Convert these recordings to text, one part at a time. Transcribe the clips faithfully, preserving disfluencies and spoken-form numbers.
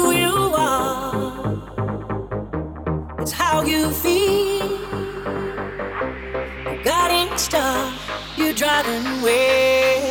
who you are, it's how you feel. You guiding star, you're driving away.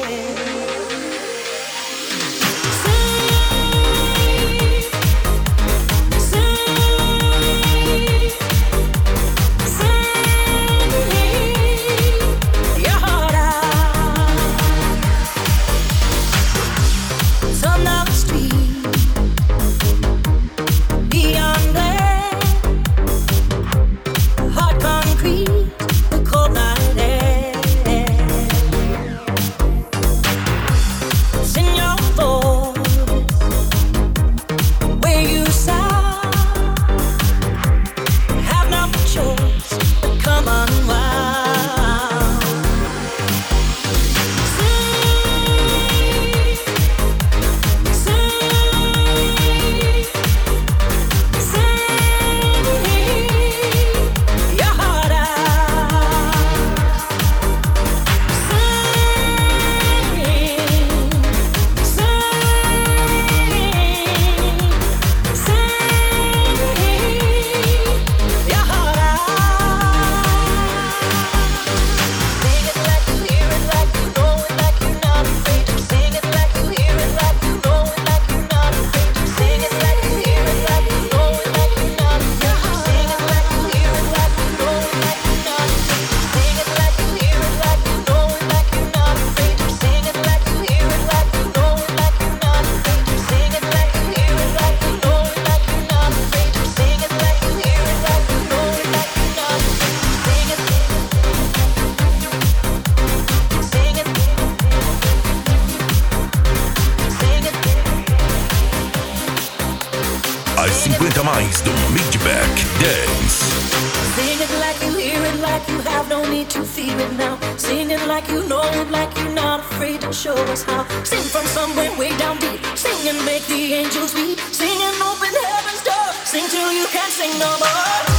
cinquenta mais do Midback Dance. Sing it like you hear it, like you have no need to fear it now. Sing it like you know it, like you're not afraid to show us how. Sing from somewhere way down deep. Sing and make the angels weep. Sing and open heaven's door. Sing till you can't sing no more.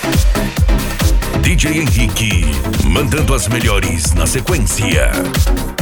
D J Henrique, mandando as melhores na sequência.